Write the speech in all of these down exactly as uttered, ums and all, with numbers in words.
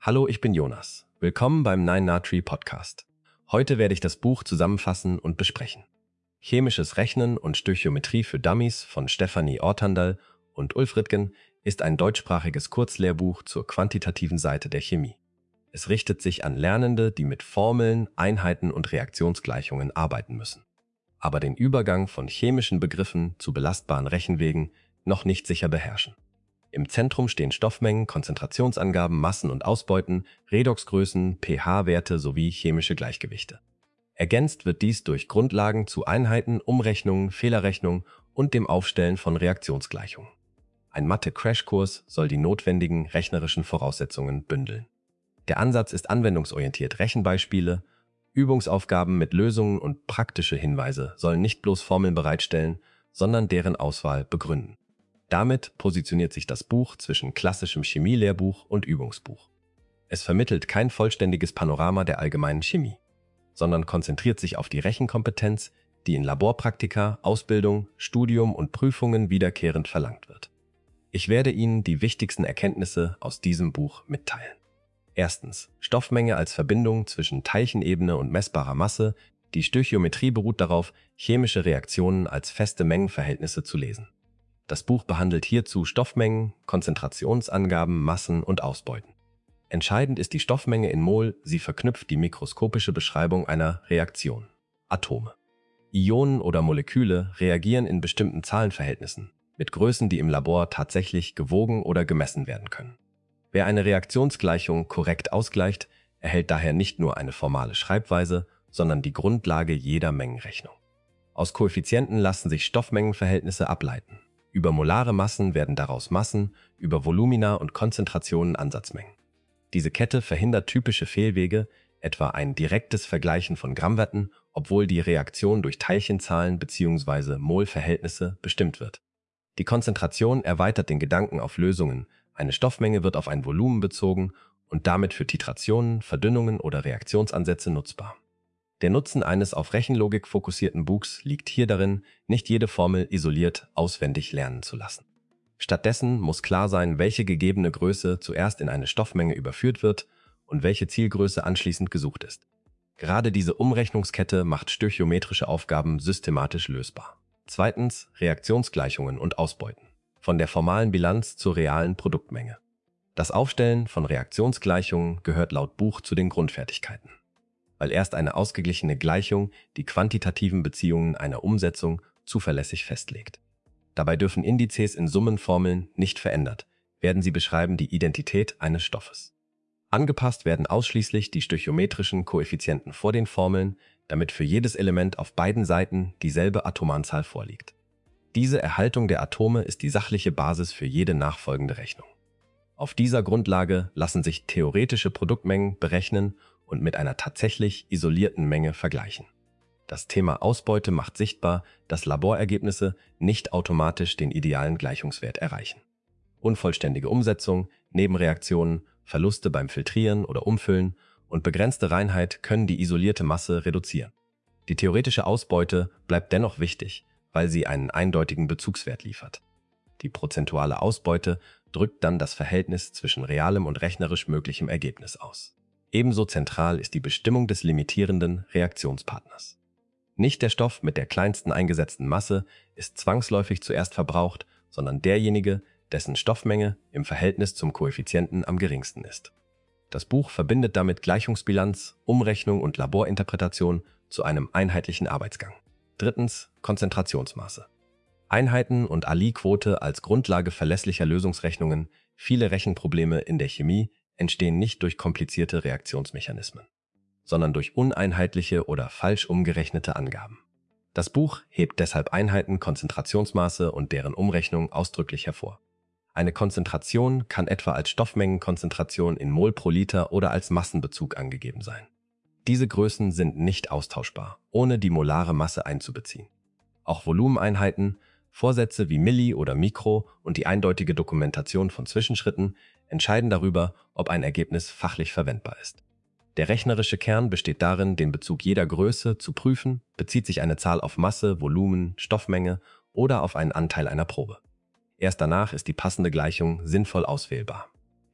Hallo, ich bin Jonas. Willkommen beim nine Natree Podcast. Heute werde ich das Buch zusammenfassen und besprechen. Chemisches Rechnen und Stöchiometrie für Dummies von Stefanie Ortandal und Ulf Rittgen ist ein deutschsprachiges Kurzlehrbuch zur quantitativen Seite der Chemie. Es richtet sich an Lernende, die mit Formeln, Einheiten und Reaktionsgleichungen arbeiten müssen, aber den Übergang von chemischen Begriffen zu belastbaren Rechenwegen noch nicht sicher beherrschen. Im Zentrum stehen Stoffmengen, Konzentrationsangaben, Massen und Ausbeuten, Redoxgrößen, pH-Werte sowie chemische Gleichgewichte. Ergänzt wird dies durch Grundlagen zu Einheiten, Umrechnungen, Fehlerrechnung und dem Aufstellen von Reaktionsgleichungen. Ein Mathe-Crashkurs soll die notwendigen rechnerischen Voraussetzungen bündeln. Der Ansatz ist anwendungsorientiert. Rechenbeispiele, Übungsaufgaben mit Lösungen und praktische Hinweise sollen nicht bloß Formeln bereitstellen, sondern deren Auswahl begründen. Damit positioniert sich das Buch zwischen klassischem Chemielehrbuch und Übungsbuch. Es vermittelt kein vollständiges Panorama der allgemeinen Chemie, sondern konzentriert sich auf die Rechenkompetenz, die in Laborpraktika, Ausbildung, Studium und Prüfungen wiederkehrend verlangt wird. Ich werde Ihnen die wichtigsten Erkenntnisse aus diesem Buch mitteilen. Erstens. Stoffmenge als Verbindung zwischen Teilchenebene und messbarer Masse. Die Stöchiometrie beruht darauf, chemische Reaktionen als feste Mengenverhältnisse zu lesen. Das Buch behandelt hierzu Stoffmengen, Konzentrationsangaben, Massen und Ausbeuten. Entscheidend ist die Stoffmenge in Mol, sie verknüpft die mikroskopische Beschreibung einer Reaktion. Atome. Ionen oder Moleküle reagieren in bestimmten Zahlenverhältnissen, mit Größen, die im Labor tatsächlich gewogen oder gemessen werden können. Wer eine Reaktionsgleichung korrekt ausgleicht, erhält daher nicht nur eine formale Schreibweise, sondern die Grundlage jeder Mengenrechnung. Aus Koeffizienten lassen sich Stoffmengenverhältnisse ableiten. Über molare Massen werden daraus Massen, über Volumina und Konzentrationen Ansatzmengen. Diese Kette verhindert typische Fehlwege, etwa ein direktes Vergleichen von Grammwerten, obwohl die Reaktion durch Teilchenzahlen bzw. Molverhältnisse bestimmt wird. Die Konzentration erweitert den Gedanken auf Lösungen. Eine Stoffmenge wird auf ein Volumen bezogen und damit für Titrationen, Verdünnungen oder Reaktionsansätze nutzbar. Der Nutzen eines auf Rechenlogik fokussierten Buchs liegt hier darin, nicht jede Formel isoliert auswendig lernen zu lassen. Stattdessen muss klar sein, welche gegebene Größe zuerst in eine Stoffmenge überführt wird und welche Zielgröße anschließend gesucht ist. Gerade diese Umrechnungskette macht stöchiometrische Aufgaben systematisch lösbar. Zweitens. Reaktionsgleichungen und Ausbeuten. Von der formalen Bilanz zur realen Produktmenge. Das Aufstellen von Reaktionsgleichungen gehört laut Buch zu den Grundfertigkeiten, weil erst eine ausgeglichene Gleichung die quantitativen Beziehungen einer Umsetzung zuverlässig festlegt. Dabei dürfen Indizes in Summenformeln nicht verändert, werden sie beschreiben die Identität eines Stoffes. Angepasst werden ausschließlich die stöchiometrischen Koeffizienten vor den Formeln, damit für jedes Element auf beiden Seiten dieselbe Atomanzahl vorliegt. Diese Erhaltung der Atome ist die sachliche Basis für jede nachfolgende Rechnung. Auf dieser Grundlage lassen sich theoretische Produktmengen berechnen und mit einer tatsächlich isolierten Menge vergleichen. Das Thema Ausbeute macht sichtbar, dass Laborergebnisse nicht automatisch den idealen Gleichungswert erreichen. Unvollständige Umsetzung, Nebenreaktionen, Verluste beim Filtrieren oder Umfüllen und begrenzte Reinheit können die isolierte Masse reduzieren. Die theoretische Ausbeute bleibt dennoch wichtig, weil sie einen eindeutigen Bezugswert liefert. Die prozentuale Ausbeute drückt dann das Verhältnis zwischen realem und rechnerisch möglichem Ergebnis aus. Ebenso zentral ist die Bestimmung des limitierenden Reaktionspartners. Nicht der Stoff mit der kleinsten eingesetzten Masse ist zwangsläufig zuerst verbraucht, sondern derjenige, dessen Stoffmenge im Verhältnis zum Koeffizienten am geringsten ist. Das Buch verbindet damit Gleichungsbilanz, Umrechnung und Laborinterpretation zu einem einheitlichen Arbeitsgang. Drittens. Konzentrationsmaße. Einheiten und Ali-Quote als Grundlage verlässlicher Lösungsrechnungen. Viele Rechenprobleme in der Chemie entstehen nicht durch komplizierte Reaktionsmechanismen, sondern durch uneinheitliche oder falsch umgerechnete Angaben. Das Buch hebt deshalb Einheiten, Konzentrationsmaße und deren Umrechnung ausdrücklich hervor. Eine Konzentration kann etwa als Stoffmengenkonzentration in Mol pro Liter oder als Massenbezug angegeben sein. Diese Größen sind nicht austauschbar, ohne die molare Masse einzubeziehen. Auch Volumeneinheiten, Vorsätze wie Milli oder Mikro und die eindeutige Dokumentation von Zwischenschritten entscheiden darüber, ob ein Ergebnis fachlich verwendbar ist. Der rechnerische Kern besteht darin, den Bezug jeder Größe zu prüfen, bezieht sich eine Zahl auf Masse, Volumen, Stoffmenge oder auf einen Anteil einer Probe. Erst danach ist die passende Gleichung sinnvoll auswählbar.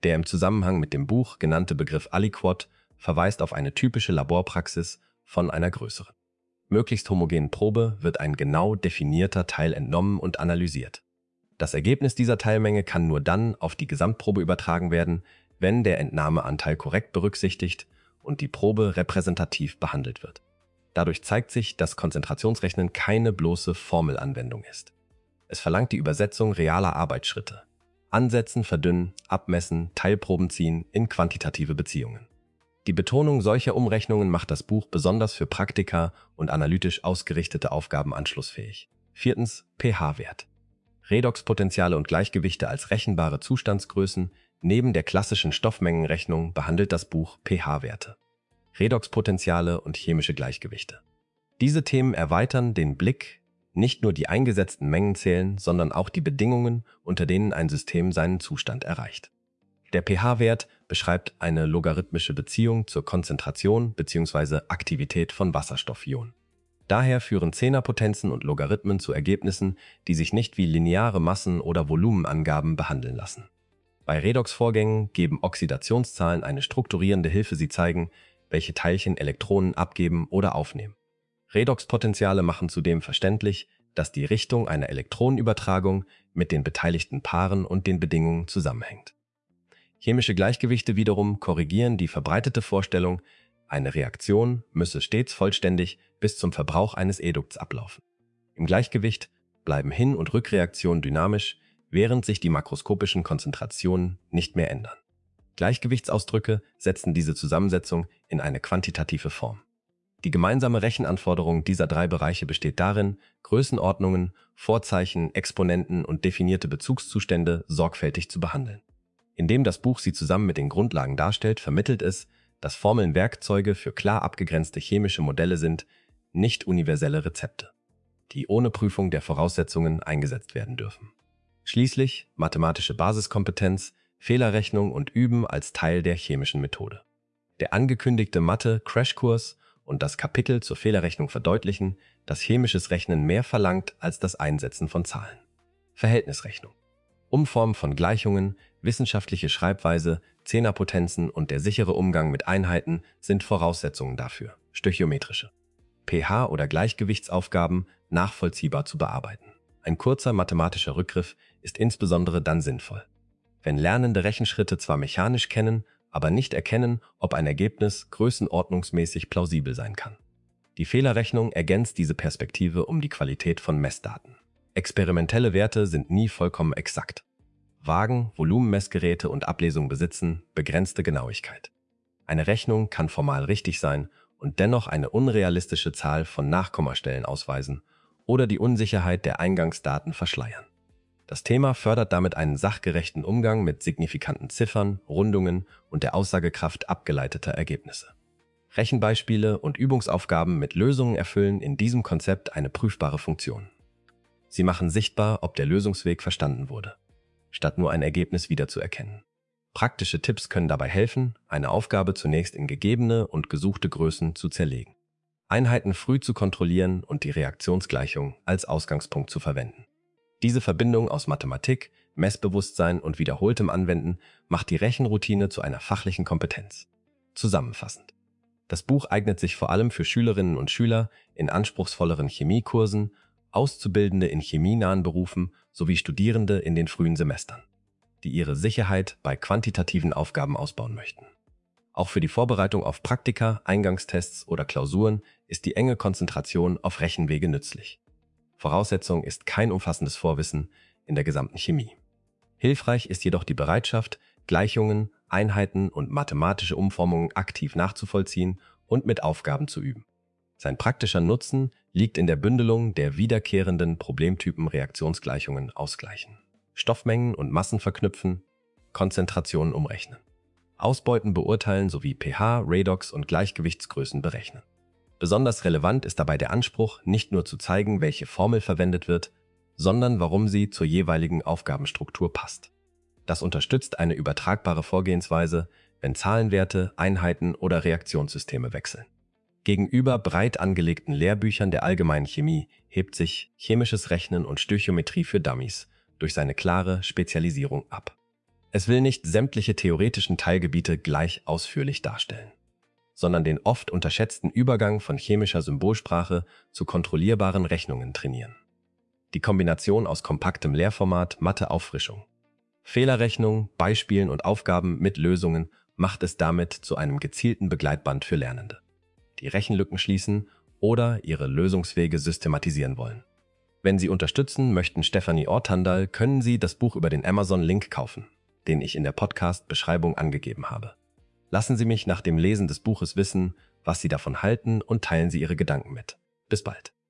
Der im Zusammenhang mit dem Buch genannte Begriff Aliquot verweist auf eine typische Laborpraxis von einer größeren, möglichst homogenen Probe wird ein genau definierter Teil entnommen und analysiert. Das Ergebnis dieser Teilmenge kann nur dann auf die Gesamtprobe übertragen werden, wenn der Entnahmeanteil korrekt berücksichtigt und die Probe repräsentativ behandelt wird. Dadurch zeigt sich, dass Konzentrationsrechnen keine bloße Formelanwendung ist. Es verlangt die Übersetzung realer Arbeitsschritte. Ansetzen, verdünnen, abmessen, Teilproben ziehen in quantitative Beziehungen. Die Betonung solcher Umrechnungen macht das Buch besonders für Praktika und analytisch ausgerichtete Aufgaben anschlussfähig. Viertens. pH-Wert. Redoxpotentiale und Gleichgewichte als rechenbare Zustandsgrößen. Neben der klassischen Stoffmengenrechnung behandelt das Buch pH-Werte, Redoxpotentiale und chemische Gleichgewichte. Diese Themen erweitern den Blick. Nicht nur die eingesetzten Mengen zählen, sondern auch die Bedingungen, unter denen ein System seinen Zustand erreicht. Der pH-Wert beschreibt eine logarithmische Beziehung zur Konzentration bzw. Aktivität von Wasserstoffionen. Daher führen Zehnerpotenzen und Logarithmen zu Ergebnissen, die sich nicht wie lineare Massen- oder Volumenangaben behandeln lassen. Bei Redoxvorgängen geben Oxidationszahlen eine strukturierende Hilfe, sie zeigen, welche Teilchen Elektronen abgeben oder aufnehmen. Redoxpotentiale machen zudem verständlich, dass die Richtung einer Elektronenübertragung mit den beteiligten Paaren und den Bedingungen zusammenhängt. Chemische Gleichgewichte wiederum korrigieren die verbreitete Vorstellung, eine Reaktion müsse stets vollständig bis zum Verbrauch eines Edukts ablaufen. Im Gleichgewicht bleiben Hin- und Rückreaktionen dynamisch, während sich die makroskopischen Konzentrationen nicht mehr ändern. Gleichgewichtsausdrücke setzen diese Zusammensetzung in eine quantitative Form. Die gemeinsame Rechenanforderung dieser drei Bereiche besteht darin, Größenordnungen, Vorzeichen, Exponenten und definierte Bezugszustände sorgfältig zu behandeln. Indem das Buch sie zusammen mit den Grundlagen darstellt, vermittelt es, dass Formeln Werkzeuge für klar abgegrenzte chemische Modelle sind, nicht universelle Rezepte, die ohne Prüfung der Voraussetzungen eingesetzt werden dürfen. Schließlich mathematische Basiskompetenz, Fehlerrechnung und Üben als Teil der chemischen Methode. Der angekündigte Mathe-Crashkurs und das Kapitel zur Fehlerrechnung verdeutlichen, dass chemisches Rechnen mehr verlangt als das Einsetzen von Zahlen. Verhältnisrechnung. Umformen von Gleichungen, wissenschaftliche Schreibweise, Zehnerpotenzen und der sichere Umgang mit Einheiten sind Voraussetzungen dafür, stöchiometrische pH- oder Gleichgewichtsaufgaben nachvollziehbar zu bearbeiten. Ein kurzer mathematischer Rückgriff ist insbesondere dann sinnvoll, wenn Lernende Rechenschritte zwar mechanisch kennen, aber nicht erkennen, ob ein Ergebnis größenordnungsmäßig plausibel sein kann. Die Fehlerrechnung ergänzt diese Perspektive um die Qualität von Messdaten. Experimentelle Werte sind nie vollkommen exakt. Wagen, Volumenmessgeräte und Ablesungen besitzen begrenzte Genauigkeit. Eine Rechnung kann formal richtig sein und dennoch eine unrealistische Zahl von Nachkommastellen ausweisen oder die Unsicherheit der Eingangsdaten verschleiern. Das Thema fördert damit einen sachgerechten Umgang mit signifikanten Ziffern, Rundungen und der Aussagekraft abgeleiteter Ergebnisse. Rechenbeispiele und Übungsaufgaben mit Lösungen erfüllen in diesem Konzept eine prüfbare Funktion. Sie machen sichtbar, ob der Lösungsweg verstanden wurde, statt nur ein Ergebnis wiederzuerkennen. Praktische Tipps können dabei helfen, eine Aufgabe zunächst in gegebene und gesuchte Größen zu zerlegen, Einheiten früh zu kontrollieren und die Reaktionsgleichung als Ausgangspunkt zu verwenden. Diese Verbindung aus Mathematik, Messbewusstsein und wiederholtem Anwenden macht die Rechenroutine zu einer fachlichen Kompetenz. Zusammenfassend: Das Buch eignet sich vor allem für Schülerinnen und Schüler in anspruchsvolleren Chemiekursen, Auszubildende in chemienahen Berufen sowie Studierende in den frühen Semestern, die ihre Sicherheit bei quantitativen Aufgaben ausbauen möchten. Auch für die Vorbereitung auf Praktika, Eingangstests oder Klausuren ist die enge Konzentration auf Rechenwege nützlich. Voraussetzung ist kein umfassendes Vorwissen in der gesamten Chemie. Hilfreich ist jedoch die Bereitschaft, Gleichungen, Einheiten und mathematische Umformungen aktiv nachzuvollziehen und mit Aufgaben zu üben. Sein praktischer Nutzen liegt in der Bündelung der wiederkehrenden Problemtypen Reaktionsgleichungen ausgleichen, Stoffmengen und Massen verknüpfen, Konzentrationen umrechnen, Ausbeuten beurteilen sowie pH, Redox und Gleichgewichtsgrößen berechnen. Besonders relevant ist dabei der Anspruch, nicht nur zu zeigen, welche Formel verwendet wird, sondern warum sie zur jeweiligen Aufgabenstruktur passt. Das unterstützt eine übertragbare Vorgehensweise, wenn Zahlenwerte, Einheiten oder Reaktionssysteme wechseln. Gegenüber breit angelegten Lehrbüchern der allgemeinen Chemie hebt sich Chemisches Rechnen und Stöchiometrie für Dummies durch seine klare Spezialisierung ab. Es will nicht sämtliche theoretischen Teilgebiete gleich ausführlich darstellen, sondern den oft unterschätzten Übergang von chemischer Symbolsprache zu kontrollierbaren Rechnungen trainieren. Die Kombination aus kompaktem Lehrformat, Mathe-Auffrischung, Fehlerrechnung, Beispielen und Aufgaben mit Lösungen macht es damit zu einem gezielten Begleitband für Lernende, die Rechenlücken schließen oder ihre Lösungswege systematisieren wollen. Wenn Sie unterstützen möchten Stefanie Ortandal, können Sie das Buch über den Amazon-Link kaufen, den ich in der Podcast-Beschreibung angegeben habe. Lassen Sie mich nach dem Lesen des Buches wissen, was Sie davon halten, und teilen Sie Ihre Gedanken mit. Bis bald.